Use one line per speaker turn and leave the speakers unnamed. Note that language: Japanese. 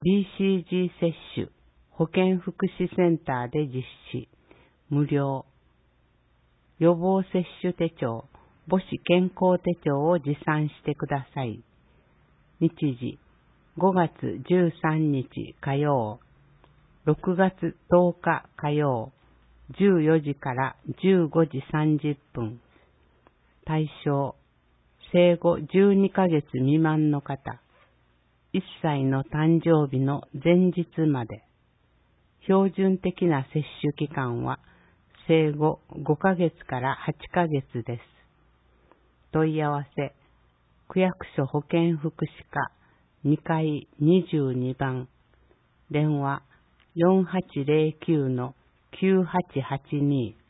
BCG 接種保健福祉センターで実施無料予防接種手帳母子健康手帳を持参してください。日時5月13日火曜6月10日火曜14時から15時30分対象生後12ヶ月未満の方1歳の誕生日の前日まで標準的な接種期間は生後5ヶ月から8ヶ月です。問い合わせ区役所保健福祉課2階22番電話4809-9882